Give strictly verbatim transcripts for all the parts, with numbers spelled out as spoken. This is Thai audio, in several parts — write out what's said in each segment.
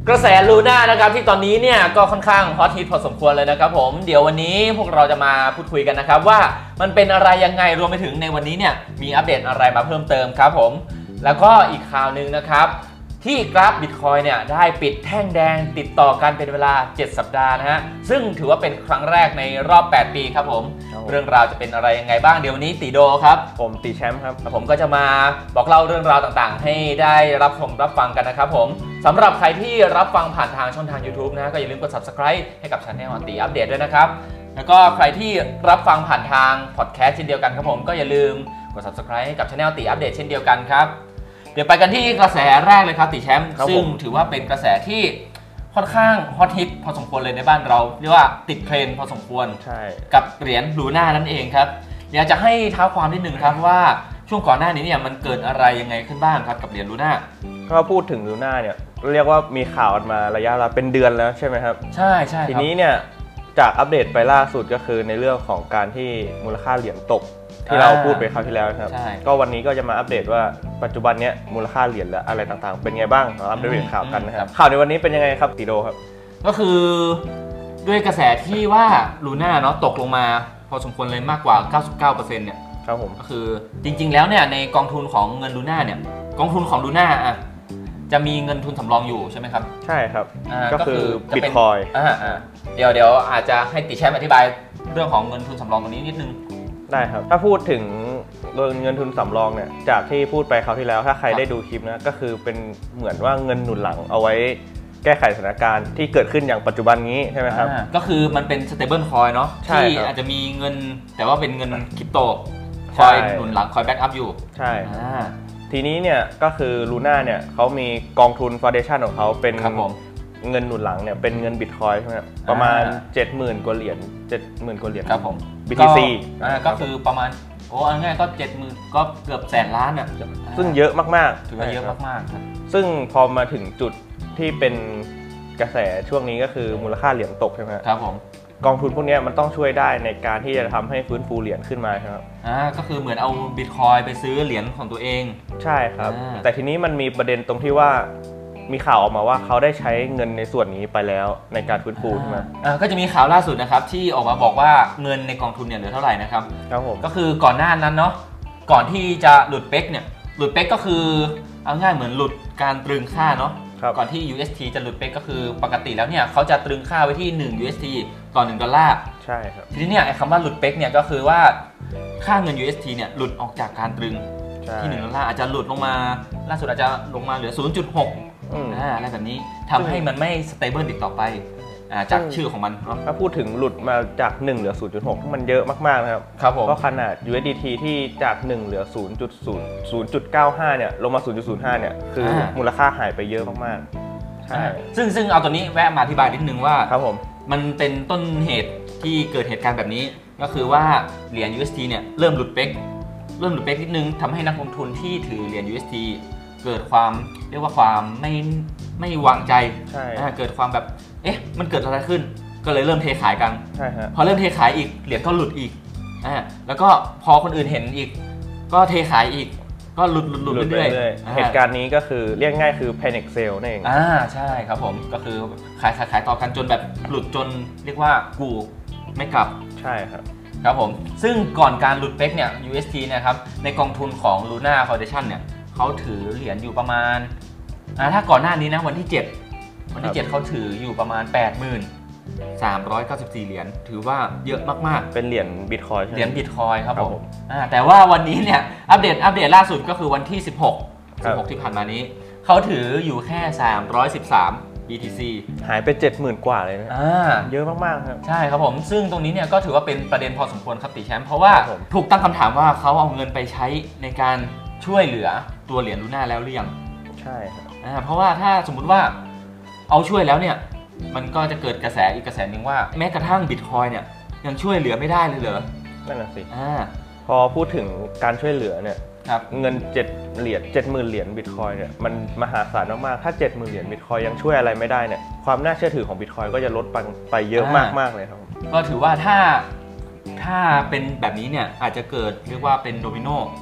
กระแสลูน่านะครับที่ตอนนี้เนี่ยก็ค่อนข้างฮอตฮิตพอสมควรเลยนะครับผมเดี๋ยววันนี้พวกเราจะมาพูดคุยกันนะครับว่ามันเป็นอะไรยังไงรวมไปถึงในวันนี้เนี่ยมีอัปเดตอะไรมาเพิ่มเติมครับผมแล้วก็อีกข่าวหนึ่งนะครับที่กราฟบิตคอยเนี่ยได้ปิดแท่งแดงติดต่อกันเป็นเวลาเจ็ดสัปดาห์นะฮะซึ่งถือว่าเป็นครั้งแรกในรอบแปดปีครับผมเรื่องราวจะเป็นอะไรยังไงบ้างเดี๋ยววันนี้ตีโดครับผมตีแชมป์ครับผมก็จะมาบอกเล่าเรื่องราวต่างๆให้ได้รับชมรับฟังกันนะครับผมสำหรับใครที่รับฟังผ่านทางช่องทาง YouTube นะก็อย่าลืมกด ซับสไครบ์ ให้กับ Channel ตีอัปเดตด้วยนะครับแล้วก็ใครที่รับฟังผ่านทางพอดแคสต์เช่นเดียวกันครับผมก็อย่าลืมกด ซับสไครบ์ ให้กับ Channel ตีอัปเดตเช่นเดียวกันครับเดี๋ยวไปกันที่กระแสแรกเลยครับตีแชมป์ซึ่งถือว่าเป็นกระแสที่ค่อนข้างฮอตฮิตพอสมควรเลยในบ้านเราเรียกว่าติดเทรนด์พอสมควรกับเหรียญลูน่านั่นเองครับอยากจะให้เท้าความนิดนึงครับว่าช่วงก่อนหน้านี้เนี่ยมันเกิดอะไรยังไงขึ้นบ้างครับกับเหรียญลูน่าก็พูดถึงลูน่าเนี่ยเรียกว่ามีข่าวออกมาระยะเวลาเป็นเดือนแล้วใช่ไหมครับใช่ใช่ทีนี้เนี่ยจากอัปเดตไปล่าสุดก็คือในเรื่องของการที่มูลค่าเหรียญตกที่เราพูดไปคราวที่แล้วครับก็วันนี้ก็จะมาอัปเดตว่าปัจจุบันเนี้ยมูลค่าเหรียญและอะไรต่างๆเป็นไงบ้างเราอัปเดตข่าวกันนะครับข่าวในวันนี้เป็นยังไงครับติโดครับก็คือด้วยกระแสที่ว่าลูน่าเนาะตกลงมาพอสมควรเลยมากกว่า เก้าสิบเก้าเปอร์เซ็นต์ เนี่ยครับผมก็คือจริงๆแล้วเนี่ยในกองทุนของเงินลูน่าเนี่ยกองทุนของลูน่าอ่ะจะมีเงินทุนสำรองอยู่ใช่ไหมครับใช่ครับก็คือบิตคอยอ่าเดี๋ยวเดี๋ยวอาจจะให้ติแชมป์อธิบายเรื่องของเงินทุนสำรองตรงนี้นิดนึงได้ครับถ้าพูดถึงเงินทุนสำรองเนี่ยจากที่พูดไปคราวที่แล้วถ้าใครได้ดูคลิปนะก็คือเป็นเหมือนว่าเงินหนุนหลังเอาไว้แก้ไขสถานการณ์ที่เกิดขึ้นอย่างปัจจุบันนี้ใช่ไหมครับก็คือมันเป็น stable coin เนาะที่อาจจะมีเงินแต่ว่าเป็นเงินคริปโตคอยหนุนหลังคอยแบ็กอัพอยู่ใช่ทีนี้เนี่ยก็คือลูน่าเนี่ยเขามีกองทุน Foundation ของเขาเป็นเงินหนุนหลังเนี่ยเป็นเงินบิตคอยใช่ไหมประมาณ เจ็ดหมื่น กว่าเหรียญ เจ็ดหมื่น กว่าเหรียญครับผมบี ที ซีอ่าก็คือประมาณโอ้ง่ายก็ เจ็ดหมื่น ก็เกือบแสนล้านอ่ะซึ่งเยอะมากๆถือว่าเยอะมากๆครับซึ่งพอมาถึงจุดที่เป็นกระแสช่วงนี้ก็คือมูลค่าเหรียญตกใช่ไหมครับผมกองทุนพวกนี้มันต้องช่วยได้ในการที่จะทำให้ฟื้นฟูเหรียญขึ้นมาครับอ่าก็คือเหมือนเอาบิตคอยไปซื้อเหรียญของตัวเองใช่ครับแต่ทีนี้มันมีประเด็นตรงที่ว่ามีข่าวออกมาว่าเขาได้ใช้เงินในส่วนนี้ไปแล้วในการฟื้นฟูใช่ไหมอ่าก็จะมีข่าวล่าสุดนะครับที่ออกมาบอกว่าเงินในกองทุนเนี่ยเหลือเท่าไหร่นะครับครับผมก็คือก่อนหน้านั้นเนาะก่อนที่จะหลุดเป๊กเนี่ยหลุดเป๊กก็คือเอาง่ายเหมือนหลุดการตรึงค่าเนาะก่อนที่ ยู เอส ที จะหลุดเป๊กก็คือปกติแล้วเนี่ยเขาจะตรึงค่าไว้ที่หนึ่ง ยู เอส ที ต่อหนึ่งดอลลาร์ใช่ครับทีนี้เนี่ยไอ้คำว่าหลุดเป๊กเนี่ยก็คือว่าค่าเงิน ยู เอส ที เนี่ยหลุดออกจากการตรึงที่หนึ่งดอลลาร์อาจจะหลุดลงมาล่าสุดอาจจะลงมาเหลือ ศูนย์จุดหก อ่าอะไรแบบนี้ทำให้มันไม่สเตเบิลติดต่อไปจากชื่อของมันถ้าพูดถึงหลุดมาจากหนึ่งเหลือ ศูนย์จุดหก มันเยอะมากๆนะครับครับผมก็ขนาด ยู เอส ดี ที ที่จากหนึ่งเหลือ ศูนย์จุดศูนย์ ศูนย์จุดเก้าห้า เนี่ยลงมา ศูนย์จุดศูนย์ห้า เนี่ยคือมูลค่าหายไปเยอะมากๆใช่ซึ่งซึ่งเอาตัวนี้แวะมาอธิบายนิดนึงว่าครับผมมันเป็นต้นเหตุที่เกิดเหตุการณ์แบบนี้ก็คือว่าเหรียญ ยู เอส ที เนี่ยเริ่มหลุดเป๊กเริ่มหลุดเป๊กนิดนึงทำให้นักลงทุนที่ถือเหรียญ ยู เอส ที เกิดความเรียกว่าความไม่ไม่วางใจใช่เกิดความแบบเอ๊ะมันเกิดอะไรขึ้นก็เลยเริ่มเทขายกันใช่ฮะพอเริ่มเทขายอีกเหรียญก็หลุดอีกอ่าแล้วก็พอคนอื่นเห็นอีกก็เทขายอีกก็หลุดหลุดหลุดเรื่อยๆเหตุการณ์นี้ก็คือเรียกง่ายคือ panic sell นั่นเองอ่าใช่ครับผมก็คือขายขายขายต่อกันจนแบบหลุดจนเรียกว่ากูไม่กลับใช่ครับครับผมซึ่งก่อนการหลุดเป๊กเนี่ย ยู เอส ที เนี่ยครับในกองทุนของ Luna Foundation เนี่ยเขาถือเหรียญอยู่ประมาณอ่าถ้าก่อนหน้านี้นะวันที่เจ็ดวันที่เจ็ดเขาถืออยู่ประมาณ แปดหมื่นสามร้อยเก้าสิบสี่ เหรียญถือว่าเยอะมากๆเป็นเหรียญบิตคอยน์เหรียญบิตคอยน์ครับผมอ่าแต่ว่าวันนี้เนี่ยอัปเดตอัปเดตล่าสุดก็คือวันที่สิบหก สิบหกที่ผ่านมานี้เขาถืออยู่แค่สามร้อยสิบสาม บี ที ซีหายไป เจ็ดหมื่น กว่าเลยนะอ่าเยอะมากๆครับใช่ครับผมซึ่งตรงนี้เนี่ยก็ถือว่าเป็นประเด็นพอสมควรครับติแชมป์เพราะว่าถูกตั้งคำถามว่าเขาเอาเงินไปใช้ในการช่วยเหลือตัวเหรียญลูน่าแล้วหรือยังใช่ครับอ่าเพราะว่าถ้าสมมุติว่าเอาช่วยแล้วเนี่ยมันก็จะเกิดกระแสอีกกระแสหนึ่งว่าแม้กระทั่งบิตคอยน์เนี่ยยังช่วยเหลือไม่ได้เลยเหรอนั่นแหละสิอ่าพอพูดถึงการช่วยเหลือเนี่ยเงินเจ็ดเหรียญเจ็ดหมื่นเหรียญบิตคอยน์เนี่ยมันมหาศาลมากๆถ้าเจ็ดหมื่นเหรียญบิตคอยน์ยังช่วยอะไรไม่ได้เนี่ยความน่าเชื่อถือของบิตคอยน์ก็จะลดไปเยอะมากๆเลยครับก็ถือว่าถ้าถ้าเป็นแบบนี้เนี่ยอาจจะเกิดเรียกว่าเป็นโดมิโนผ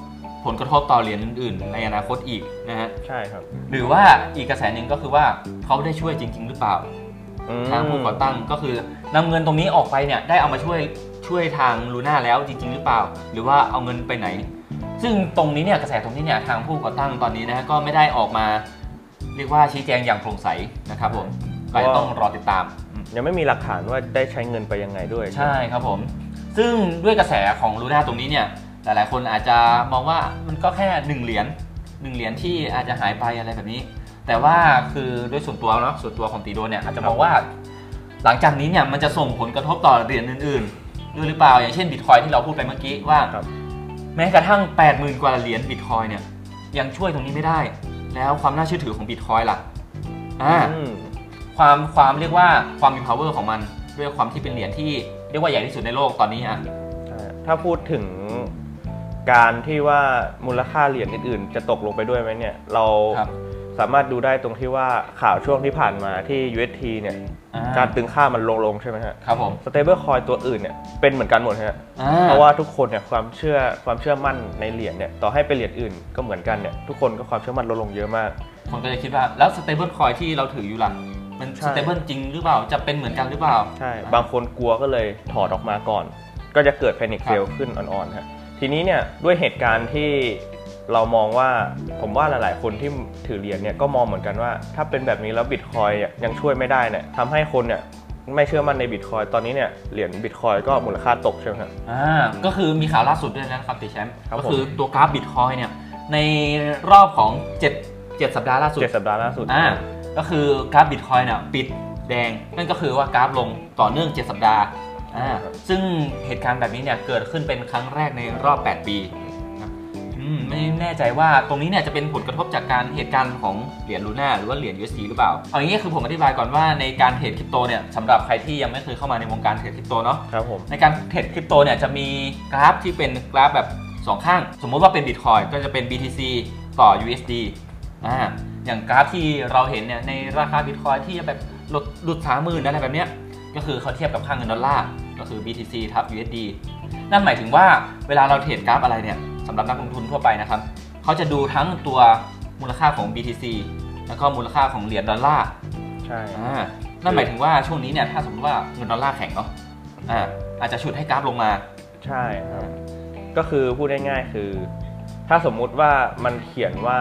ผลกระทบต่อเหรียญอื่นๆในอนาคตอีกนะฮะใช่ครับหรือว่าอีกกระแสหนึ่งก็คือว่าเขาได้ช่วยจริงๆหรือเปล่าทางผู้ก่อตั้งก็คือนำเงินตรงนี้ออกไปเนี่ยได้เอามาช่วยช่วยทางลูน่าแล้วจริงๆหรือเปล่าหรือว่าเอาเงินไปไหนซึ่งตรงนี้เนี่ยกระแสตรงนี้เนี่ยทางผู้ก่อตั้งตอนนี้นะก็ไม่ได้ออกมาเรียกว่าชี้แจงอย่างโปร่งใสนะครับผมก็ต้องรอติดตามยังไม่มีหลักฐานว่าได้ใช้เงินไปยังไงด้วยใช่ครับผมซึ่งด้วยกระแสของลูน่าตรงนี้เนี่ยหลายๆคนอาจจะมองว่ามันก็แค่หนึ่งเหรียญหนึ่งเหรียญที่อาจจะหายไปอะไรแบบนี้แต่ว่าคือด้วยส่วนตัวเนาะส่วนตัวของตีโดเนี่ยอาจจะมองว่าหลังจากนี้เนี่ยมันจะส่งผลกระทบต่อเหรียญอื่นๆด้วยหรือเปล่าอย่างเช่นบิตคอยที่เราพูดไปเมื่อกี้ว่าแม้กระทั่ง แปดหมื่น กว่าเหรียญบิตคอยเนี่ยยังช่วยตรงนี้ไม่ได้แล้วความน่าเชื่อถือของบิตคอยล่ะอ่าความความเรียกว่าความมี power ของมันด้วยความที่เป็นเหรียญที่เรียกว่าใหญ่ที่สุดในโลกตอนนี้อ่ะถ้าพูดถึงการที่ว่ามูลค่าเหรียญอื่นๆจะตกลงไปด้วยไหมเนี่ยเราสามารถดูได้ตรงที่ว่าข่าวช่วงที่ผ่านมาที่ ยู เอส ที เนี่ยการตึงค่ามันลงลงใช่ไหมฮะครับผม stable coin ตัวอื่นเนี่ยเป็นเหมือนกันหมดฮะเพราะว่าทุกคนเนี่ยความเชื่อความเชื่อมั่นในเหรียญเนี่ยต่อให้เป็นเหรียญอื่นก็เหมือนกันเนี่ยทุกคนก็ความเชื่อมั่นลดลงเยอะมากคนก็จะคิดว่าแล้ว stable coin ที่เราถืออยู่ล่ะมัน stable จริงหรือเปล่าจะเป็นเหมือนกันหรือเปล่าใช่บางคนกลัวก็เลยถอดออกมาก่อนก็จะเกิด panic sell ขึ้นอ่อนๆฮะทีนี้เนี่ยด้วยเหตุการณ์ที่เรามองว่าผมว่าหลายๆคนที่ถือเหรียญเนี่ยก็มองเหมือนกันว่าถ้าเป็นแบบนี้แล้วบิตคอยยังช่วยไม่ได้เนี่ยทำให้คนเนี่ยไม่เชื่อมั่นในบิตคอยตอนนี้เนี่ยเหรียญบิตคอยก็มูลค่าตกใช่ไหมครับอ่าก็คือมีข่าวล่าสุดด้วยนะครับติแชมป์ก็คือตัวกราฟบิตคอยเนี่ยในรอบของเจ็ด เจ็ดสัปดาห์ล่าสุดเจ็ดสัปดาห์ล่าสุดอ่าก็คือกราฟบิตคอยเนี่ยปิดแดงนั่นก็คือว่ากราฟลงต่อเนื่องเจ็ดสัปดาห์อ่าซึ่งเหตุการณ์แบบนี้เนี่ยเกิดขึ้นเป็นครั้งแรกในรอบแปดปีไม่แน่ใจว่าตรงนี้เนี่ยจะเป็นผลกระทบจากการเหตุการณ์ของเหรียญลูน่าหรือว่าเหรียญ ยู เอส ดี หรือเปล่าเอาอย่างนี้คือผมอธิบายก่อนว่าในการเทรดคริปโตเนี่ยสำหรับใครที่ยังไม่เคยเข้ามาในวงการเทรดคริปโตเนาะครับผมในการเทรดคริปโตเนี่ยจะมีกราฟที่เป็นกราฟแบบสองข้างสมมุติว่าเป็น Bitcoin ก็จะเป็น บี ที ซี ต่อ ยู เอส ดี อ่าอย่างกราฟที่เราเห็นเนี่ยในราคา Bitcoin ที่แบบหลุดหลุด สามหมื่น อะไรแบบเนี้ยก็คือเขาเทียบกับค่าเงินดอลลาร์ก็คือ บี ที ซี ทับ ยู เอส ดี นั่นหมายถึงว่าเวลาเราเทรดกราฟอะไรเนี่ยสำหรับนักลงทุนทั่วไปนะครับเขาจะดูทั้งตัวมูลค่าของ บี ที ซี แล้วก็มูลค่าของเหรียญดอลลาร์ใช่อ่านั่นหมายถึงว่าช่วงนี้เนี่ยถ้าสมมติว่าเงินดอลลาร์แข็งเนาะอ่าอาจจะฉุดให้กราฟลงมาใช่ครับก็คือพูดง่ายๆคือถ้าสมมุติว่ามันเขียนว่า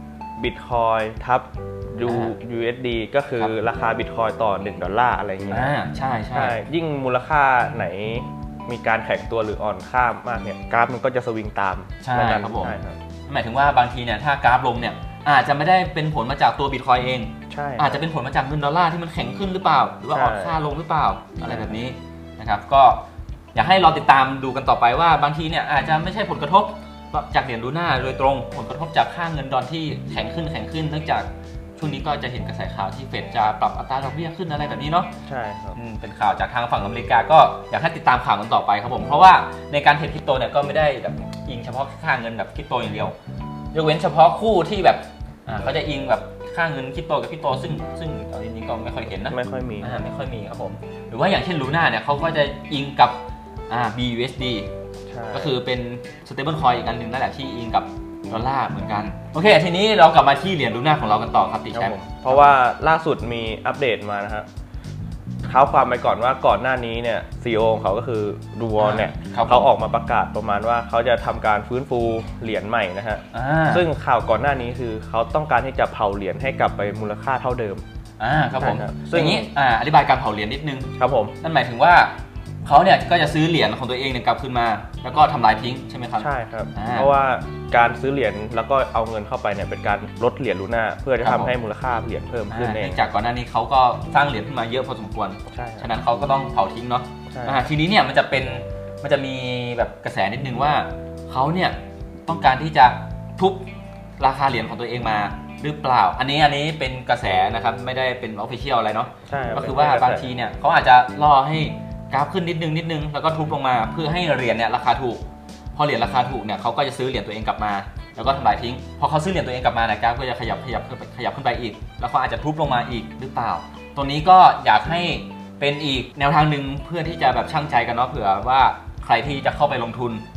Bitcoin ทับ ยู เอส ดี ก็คือราคา Bitcoin ต่อหนึ่งดอลลาร์อะไรอย่างเงี้ยอ่าใช่ใช่ยิ่งมูลค่าไหนมีการแข็งตัวหรืออ่อนค่ามากเนี่ยกราฟมันก็จะสวิงตามใช่ครับผมหมายถึงว่าบางทีเนี่ยถ้ากราฟลงเนี่ยอาจจะไม่ได้เป็นผลมาจากตัว Bitcoin เองใช่อาจจะเป็นผลมาจากเงินดอลลาร์ที่มันแข็งขึ้นหรือเปล่าหรือว่าอ่อนค่าลงหรือเปล่าอะไรแบบนี้นะครับก็อยากให้เราติดตามดูกันต่อไปว่าบางทีเนี่ยอาจจะไม่ใช่ผลกระทบจากเหรียญลูน่าโดยตรงผลกระทบจากค่าเงินดอลที่แข็งขึ้นแข็งขึ้นเนื่องจากช่วงนี้ก็จะเห็นกระแสข่าวที่เฟดจะปรับอัตราดอกเบี้ยขึ้นอะไรแบบนี้เนาะใช่ครับเป็นข่าวจากทางฝั่งอเมริกาก็อยากให้ติดตามข่าวกันต่อไปครับผมเพราะว่าในการเทรดคริปโตเนี่ยก็ไม่ได้แบบอิงเฉพาะค่าเงินแบบคริปโตอย่างเดียวยกเว้นเฉพาะคู่ที่แบบเขาจะอิงแบบค่าเงินคริปโตกับคริปโตซึ่งซึ่งตอนนี้ก็ไม่ค่อยเห็นนะไม่ค่อยมีไม่ค่อยมีครับผมหรือว่าอย่างเช่นลูน่าเนี่ยเขาก็จะอิงกับอ่า บี ยู เอส ดี ก็คือเป็น stable coin อีกอันหนึ่งนั่นแหละที่อิงกับดอลลาร์เหมือนกันโอเคทีนี้เรากลับมาที่เหรียญลูน่าของเรากันต่อครับติแชมป์เพราะว่าล่าสุดมีอัปเดตมานะฮะเขาความไปก่อนว่าก่อนหน้านี้เนี่ย ซี อี โอ ของเขาก็คือดูวอลเนี่ยเขาออกมาประกาศประมาณว่าเขาจะทำการฟื้นฟูเหรียญใหม่นะฮะซึ่งข่าวก่อนหน้านี้คือเขาต้องการที่จะเผาเหรียญให้กลับไปมูลค่าเท่าเดิมอ่าครับผมซึ่งอย่างนี้อ่าอธิบายการเผาเหรียญนิดนึงครับผมนั่นหมายถึงว่าเขาเนี่ยก็จะซื้อเหรียญของตัวเองเนี่ยกลับคืนมาแล้วก็ทำลายทิ้งใช่ไหมครับใช่ครับเพราะว่าการซื้อเหรียญแล้วก็เอาเงินเข้าไปเนี่ยเป็นการลดเหรียญลูน่าเพื่อจะทำให้มูลค่าเหรียญเพิ่มขึ้นเองจากก่อนหน้านี้เขาก็สร้างเหรียญขึ้นมาเยอะพอสมควรฉะนั้นเขาก็ต้องเผาทิ้งเนาะทีนี้เนี่ยมันจะเป็นมันจะมีแบบกระแสนิดนึงว่าเขาเนี่ยต้องการที่จะทุบราคาเหรียญของตัวเองมาหรือเปล่าอันนี้อันนี้เป็นกระแสนะครับไม่ได้เป็นออฟฟิเชียลอะไรเนาะก็คือว่าบางทีเนี่ยเขาอาจจะล่อให้กราฟขึ้นนิดนึงนิดนึงแล้วก็ทุบลงมาเพื่อให้เหรียญเนี่ยราคาถูกพอเหรียญราคาถูกเนี่ยเขาก็จะซื้อเหรียญตัวเองกลับมาแล้วก็ทำลายทิ้งพอเขาซื้อเหรียญตัวเองกลับมาเนี่ยกราฟก็จะขยับขยับขยับขึ้นไปอีกแล้วเขาอาจจะทุบลงมาอีกหรือเปล่าตัวนี้ก็อยากให้เป็นอีกแนวทางหนึ่งเพื่อที่จะแบบชั่งใจกันเนาะเผื่อว่าใครที่จะเข้าไปลงทุน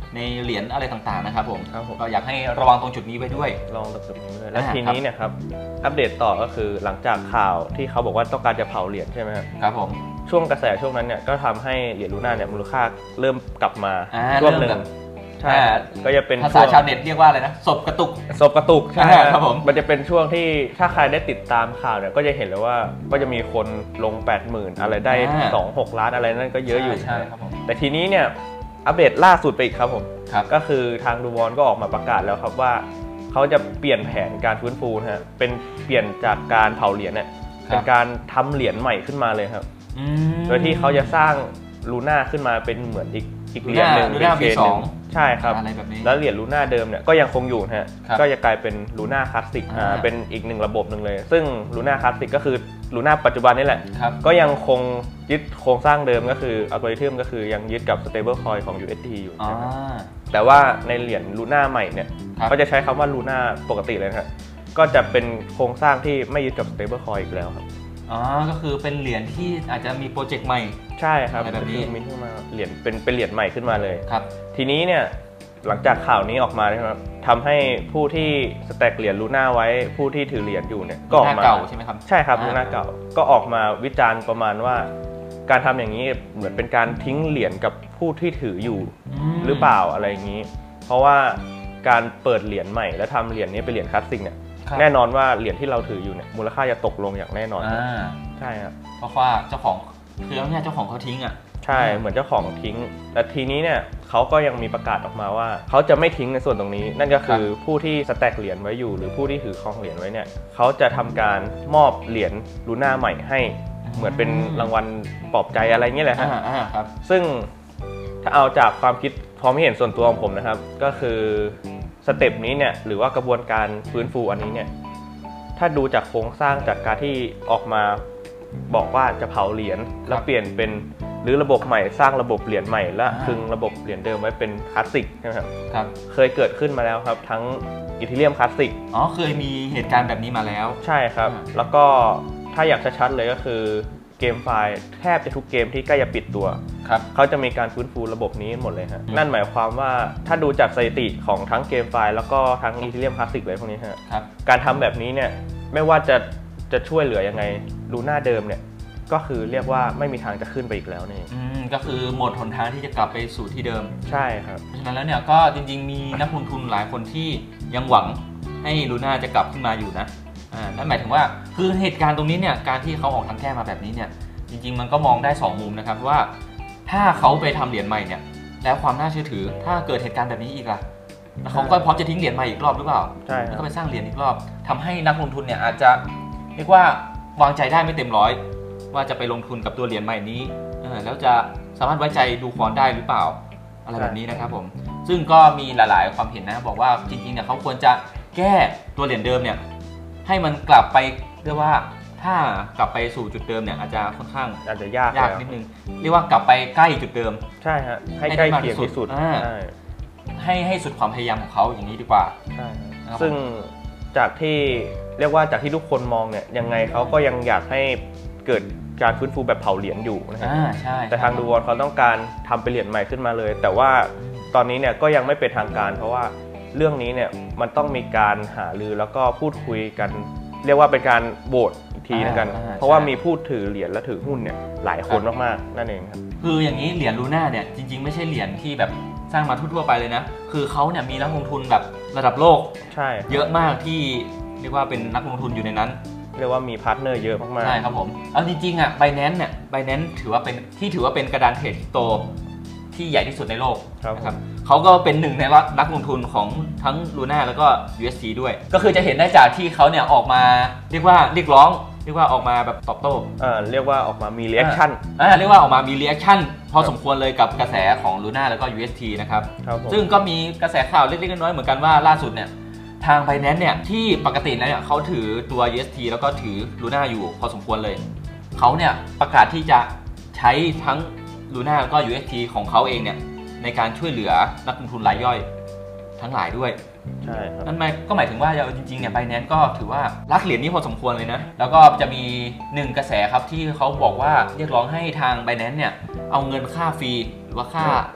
ในเหรียญอะไรต่างๆนะครับผมครับผมก็อยากให้ระวังตรงจุดนี้ไว้ด้วยลองตรงจุดนี้ด้วยแล้วทีนี้เนี่ยครับอัปเดตต่อก็คือหลังจากข่าวที่เขาบอกว่าต้องการจะเผาเหรียญใช่ไหมครับครับผมช่วงกระแสช่วงนั้นเนี่ยก็ทำให้เหรียญลูน่าเนี่ยมูลค่าเริ่มกลับมาช่วงหนึ่งใช่ก็จะเป็นภาษาชาวเน็ตเรียกว่าอะไรนะศพกระตุกศพกระตุกใช่ครับผมมันจะเป็นช่วงที่ถ้าใครได้ติดตามข่าวเนี่ยก็จะเห็นเลยว่าก็จะมีคนลง แปดหมื่น อะไรได้สอง หกล้านอะไรนั่นก็เยอะอยู่ใช่ครับผมแต่ทีนี้เนี่ยอัปเดตล่าสุดไปอีกครับผมก็คือทางดูวอนก็ออกมาประกาศแล้วครับว่าเขาจะเปลี่ยนแผนการฟื้นฟูนะฮะเป็นเปลี่ยนจากการเผาเหรียญเนี่ยเป็นการทำเหรียญใหม่ขึ้นมาเลยครับโดยที่เขาจะสร้างลูน่าขึ้นมาเป็นเหมือนอีกอีกเหรียญหนึ่งเป็นเชนหนึ่งใช่ครับแล้วเหรียญลูน่าเดิมเนี่ยก็ยังคงอยู่นะฮะก็จะกลายเป็นลูน่าคลาสสิกอ่าเป็นอีกหนึ่งระบบหนึ่งเลยซึ่งลูน่าคลาสสิกก็คือลูน่าปัจจุบันนี่แหละก็ยังคงยึดโครงสร้างเดิมก็คืออัลกอริทึมก็คือยังยึดกับ stable coin ของ ยู เอส ดี อยู่แต่ว่าในเหรียญลูน่าใหม่เนี่ยก็จะใช้คำว่าลูน่าปกติเลยครับก็จะเป็นโครงสร้างที่ไม่ยึดกับ stable coin อีกแล้วครับอ๋อก็คือเป็นเหรียญที่อาจจะมีโปรเจกต์ใหม่ใช่ครับแบบนี้มีขึ้นมาเหรียญเป็นเป็นเหรียญใหม่ขึ้นมาเลยครับทีนี้เนี่ยหลังจากข่าวนี้ออกมานะครับทำให้ผู้ที่สแต็กเหรียญลูน่าไว้ผู้ที่ถือเหรียญอยู่เนี่ยก็ออกมาเก่าใช่ไหมครับใช่ครับลูน่าเก่าก็ออกมาวิจารณ์ประมาณว่าการทำอย่างนี้เหมือนเป็นการทิ้งเหรียญกับผู้ที่ถืออยู่หรือเปล่าอะไรอย่างนี้เพราะว่าการเปิดเหรียญใหม่แล้วทำเหรียญนี้เป็นเหรียญคลาสสิกเนี่ยแน่นอนว่าเหรียญที่เราถืออยู่เนี่ยมูลค่าจะตกลงอย่างแน่นอนใช่ครับเพราะว่าเจ้าของคือแล้วเนี่ยเจ้าของเขาทิ้งอ่ะใช่เหมือนเจ้าของทิ้งแต่ทีนี้เนี่ยเขาก็ยังมีประกาศออกมาว่าเขาจะไม่ทิ้งในส่วนตรงนี้นั่นก็คือผู้ที่สแต็กเหรียญไว้อยู่หรือผู้ที่ถือครองเหรียญไว้เนี่ยเขาจะทำการมอบเหรียญลูน่าใหม่ให้เหมือนเป็นรางวัลปลอบใจอะไรเงี้ยแหละครับซึ่งถ้าเอาจากความคิดความเห็นส่วนตัวของผมนะครับก็คือสเต็ปนี้เนี่ยหรือว่ากระบวนการฟื้นฟูอันนี้เนี่ยถ้าดูจากโครงสร้างจากการที่ออกมาบอกว่าจะเผาเหรียญแล้วเปลี่ยนเป็นหรือระบบใหม่สร้างระบบเหรียญใหม่และคึงระบบเหรียญเดิมไว้เป็นคลาสสิกนะครับครับเคยเกิดขึ้นมาแล้วครับทั้งอีเธเรียมคลาสสิกอ๋อเคยมีเหตุการณ์แบบนี้มาแล้วใช่ครับแล้วก็ถ้าอยากชัดๆเลยก็คือเกมไฟล์แทบจะทุกเกมที่ใกล้จะปิดตัวเขาจะมีการฟื้นฟูระบบนี้หมดเลยฮะนั่นหมายความว่าถ้าดูจากสถิติของทั้งเกมไฟล์แล้วก็ทั้งอีเธเรียมคลาสสิกเลยพวกนี้ฮะการทำแบบนี้เนี่ยไม่ว่าจะจะช่วยเหลือยังไงลูน่าเดิมเนี่ยก็คือเรียกว่าไม่มีทางจะขึ้นไปอีกแล้วนี่ก็คือหมดหนทางที่จะกลับไปสู่ที่เดิมใช่ครับเพราะฉะนั้นแล้วเนี่ยก็จริงๆมีนักลงทุนหลายคนที่ยังหวังให้ลูน่าจะกลับขึ้นมาอยู่นะอ่านั่นหมายถึงว่าคือเหตุการณ์ตรงนี้เนี่ยการที่เขาออกทางแก้มาแบบนี้เนี่ยจริงๆมันก็มองได้สองมุมนะครับว่าถ้าเขาไปทำเหรียญใหม่เนี่ยแล้วความน่าเชื่อถือถ้าเกิดเหตุการณ์แบบนี้อีกล่ะเขาก็พร้อมจะทิ้งเหรียญใหม่อีกรอบหรือเปล่าใช่แล้วก็ไปสร้างเหรียญอีกรอบทำให้นักลงทุนเนี่ยอาจจะเรียกว่าวางใจได้ไม่เต็มร้อยว่าจะไปลงทุนกับตัวเหรียญใหม่นี้แล้วจะสามารถไว้ใจดูคอนได้หรือเปล่าอะไรแบบนี้นะครับผมซึ่งก็มีหลายๆความเห็นนะบอกว่าจริงๆเนี่ยเขาควรจะแก้ตัวเหรียญเดิมเนี่ยให้มันกลับไปเรียกว่าถ้ากลับไปสู่จุดเดิมเนี่ยอาจจะค่อนข้างอาจจะยากยากนิดนึงเรียกว่ากลับไปใกล้จุดเดิมใช่ฮะให้ใกล้เคียงที่สุดให้ให้สุดความพยายามของเขาอย่างนี้ดีกว่าใช่ซึ่งจากที่เรียกว่าจากที่ทุกคนมองเนี่ยยังไงเขาก็ยังอยากให้เกิดการฟื้นฟูแบบเผาเหรียญอยู่นะฮะแต่ทางดูวอนเขาต้องการทำเป็นเหรียญใหม่ขึ้นมาเลยแต่ว่าตอนนี้เนี่ยก็ยังไม่เป็นทางการเพราะว่าเรื่องนี้เนี่ยมันต้องมีการหารือแล้วก็พูดคุยกันเรียกว่าเป็นการโหวตทีนะกันเพราะว่ามีผู้ถือเหรียญและถือหุ้นเนี่ยหลายคนมากๆนั่นเองครับคืออย่างนี้เหรียญลูน่าเนี่ยจริงๆไม่ใช่เหรียญที่แบบสร้างมาทั่วๆไปเลยนะคือเขาเนี่ยมีนักลงทุนแบบระดับโลกใช่เยอะมากที่เรียกว่าเป็นนักลงทุนอยู่ในนั้นเรียกว่ามีพาร์ทเนอร์เยอะมากๆใช่ครับผมเอาจริงๆอ่ะ Binance เนี่ย Binance ถือว่าเป็นที่ถือว่าเป็นกระดานเทรดโตที่ใหญ่ที่สุดในโลกนะครับเขาก็เป็นหนึ่งในนักลงทุนของทั้ง Luna แล้วก็ ยู เอส ดี ด้วยก็คือจะเห็นได้จากที่เขาเนี่ยออกมาเรียกว่าเรียกร้องเรียกว่าออกมาแบบตอบโต้อ่าเรียกว่าออกมามีรีแอคชั่นอ่าเรียกว่าออกมามีรีแอคชั่นพอสมควรเลยกับกระแสของ Luna แล้วก็ ยู เอส ดี นะครับซึ่งก็มีกระแสข่าวเล็กๆน้อยๆเหมือนกันว่าล่าสุดเนี่ยทาง Binance เนี่ยที่ปกติแล้วเนี่ยเขาถือตัว ยู เอส ดี แล้วก็ถือ Luna อยู่พอสมควรเลยเขาเนี่ยประกาศที่จะใช้ทั้ง Luna แล้วก็ ยู เอส ดี ของเขาเองเนี่ยในการช่วยเหลือนักลงทุนรายย่อยทั้งหลายด้วยใช่ครับนั่นหมายก็หมายถึงว่าจริงๆเนี่ย Binance ก็ถือว่ารักเหรียญนี้พอสมควรเลยนะแล้วก็จะมีหนึ่งกระแสครับที่เขาบอกว่าเรียกร้องให้ทาง Binance เนี่ยเอาเงินค่าฟรีหรือว่าค่า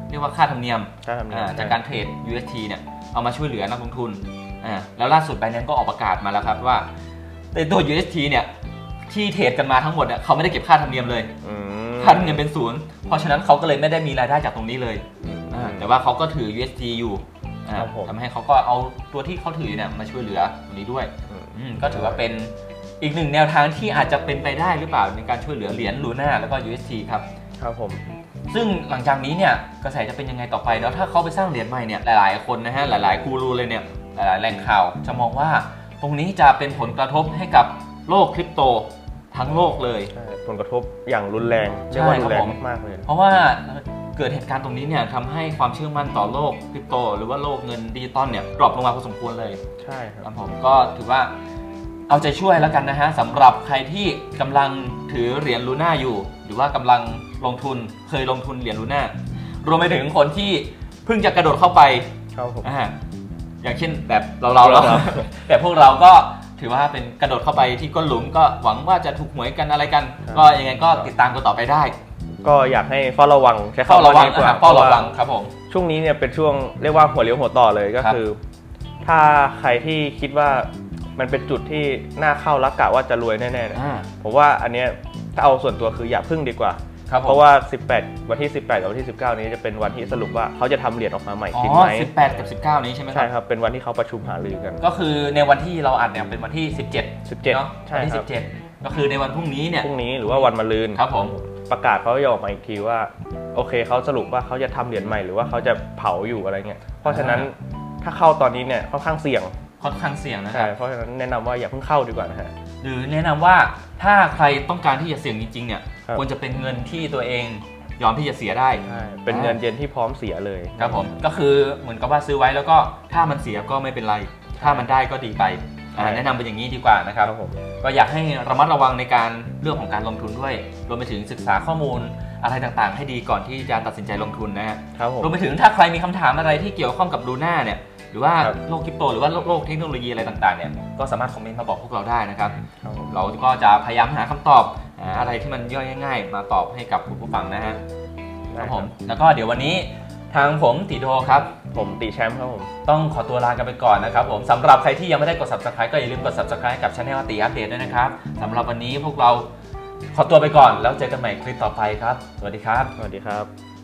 เรียกว่าค่าธรรมเนียมค่าธรรมเนียมจากการเทรด ยู เอส ที เนี่ยเอามาช่วยเหลือนักลงทุนแล้วล่าสุด Binance ก็ออกประกาศมาแล้วครับว่าในตัว ยู เอส ที เนี่ยที่เทรดกันมาทั้งหมดเนี่ยเขาไม่ได้เก็บค่าธรรมเนียมเลยค่าธรรมเนียมเป็นศูนย์เพราะฉะนั้นเขาก็เลยไม่ได้มีรายได้จากตรงนี้เลยแต่ว่าเขาก็ถือ ยู เอส ที อยู่ทำให้เขาก็เอาตัวที่เขาถือเนี่ยมาช่วยเหลือตรงนี้ด้วยก็ถือว่าเป็นอีกหนึ่งแนวทางที่อาจจะเป็นไปได้หรือเปล่าในการช่วยเหลือเหรียญลูน่าแล้วก็ ยู เอส ที ครับครับผมซึ่งหลังจากนี้เนี่ยกระแสจะเป็นยังไงต่อไปแล้วถ้าเขาไปสร้างเหรียญใหม่เนี่ยหลายๆคนนะฮะหลายๆกูรูเลยเนี่ยหลายๆแหล่งข่าวจะมองว่าตรงนี้จะเป็นผลกระทบให้กับโลกคริปโตทั้งโลกเลยผลกระทบอย่างรุนแรงเรียกว่ารุนแรงมากๆเลยเพราะว่าเกิดเหตุการณ์ตรงนี้เนี่ยทำให้ความเชื่อมั่นต่อโลกคริปโตหรือว่าโลกเงินดิจิตอลเนี่ยดรอปลงมาพอสมควรเลยใช่ครับผมก็ถือว่าเอาใจช่วยแล้วกันนะฮะสำหรับใครที่กำลังถือเหรียญลูน่าอยู่หรือว่ากำลังลงทุนเคยลงทุนเหรียญลูน่ารวมไปถึงคนที่เพิ่งจะกระโดดเข้าไปครับผมอย่างเช่นแบบเราเราเราแต่พวกเราก็ถือว่าเป็นกระโดดเข้าไปที่ก้นหลุมก็หวังว่าจะถูกหวยกันอะไรกันก็ยังไงก็ติดตามกันต่อไปได้ก็อยากให้เฝ้าระวังใช้คำว่านี้กว่าเฝ้าระวังครับผมช่วงนี้เนี่ยเป็นช่วงเรียกว่าหัวเลี้ยวหัวต่อเลยก็คือถ้าใครที่คิดว่ามันเป็นจุดที่น่าเข้ารักกะว่าจะรวยแน่ๆเนี่ยผมว่าอันเนี้ยถ้าเอาส่วนตัวคืออย่าพึ่งดีกว่าเพราะว่าสิบแปดวันที่สิบแปดกับวันที่สิบเก้านี้จะเป็นวันที่สรุปว่าเขาจะทำเหรียญออกมาใหม่จริงไหมสิบแปดกับสิบเก้านี้ใช่ไหมครับใช่ครับเป็นวันที่เขาประชุมหารือกันก็คือในวันที่เราอัดเนี่ยเป็นวันที่สิบเจ็ดสิบเจ็ดเนาะวันที่สิบเจ็ดก็คือในวันพรุ่งนี้เนี่ยพรุ่งนี้หรือว่าวันมะรืนครับผมประกาศเขาจะออกมาอีกทีว่าโอเคเขาสรุปว่าเขาจะทำเหรียญใหม่หรือว่าเขาจะเผาอยู่อะไรเงี้ยเพราะฉะนั้นถ้าเข้าตอนนี้เนี่ยค่อนข้างเสี่ยงค่อนข้างเสี่ยงนะครับใช่เพราะฉะนั้นแนะนำว่าอย่าเพิ่งเข้าดีกว่านะฮะหรือแนะนำว่าถ้าใครต้องการที่จะเสี่ยงจริงๆเนี่ยควรจะเป็นเงินที่ตัวเองยอมที่จะเสียได้เป็นเงินเย็นที่พร้อมเสียเลยครับผมก็คือเหมือนกับว่าซื้อไว้แล้วก็ถ้ามันเสียก็ไม่เป็นไรถ้ามันได้ก็ดีไปแนะนำเป็นอย่างนี้ดีกว่านะครับก็อยากให้ระมัดระวังในการเรื่องของการลงทุนด้วยรวมไปถึงศึกษาข้อมูลอะไรต่างๆให้ดีก่อนที่จะตัดสินใจลงทุนนะฮะรวมไปถึงถ้าใครมีคำถามอะไรที่เกี่ยวข้องกับลูน่าเนี่ยหรือว่าโลกคริปโตหรือว่าโลกเทคโนโลยีอะไรต่างๆเนี่ยก็สามารถคอมเมนต์มาบอกพวกเราได้นะครับเราก็จะพยายามหาคำตอบอะไรที่มันย่อยง่ายๆมาตอบให้กับผู้ฟังนะฮะครับผมแล้วก็เดี๋ยววันนี้ทางผมติโดครับผมติแชมป์ครับผมต้องขอตัวลากันไปก่อนนะครับผมสำหรับใครที่ยังไม่ได้กด ซับสไครบ์ ก็อย่าลืมกด ซับสไครบ์ กับ Channel ติอัปเดตด้วยนะครับสำหรับวันนี้พวกเราขอตัวไปก่อนแล้วเจอกันใหม่คลิปต่อไปครับสวัสดีครับสวัสดีครับ